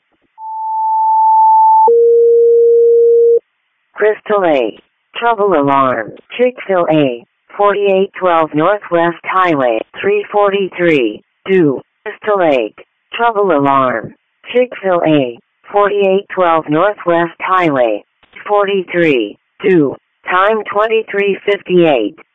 Crystal Lake, trouble alarm, Chick-fil-A, 4812 Northwest Highway, 343, 2, Crystal Lake, trouble alarm, Chick-fil-A, 4812 Northwest Highway, 43, 2, time 23:58.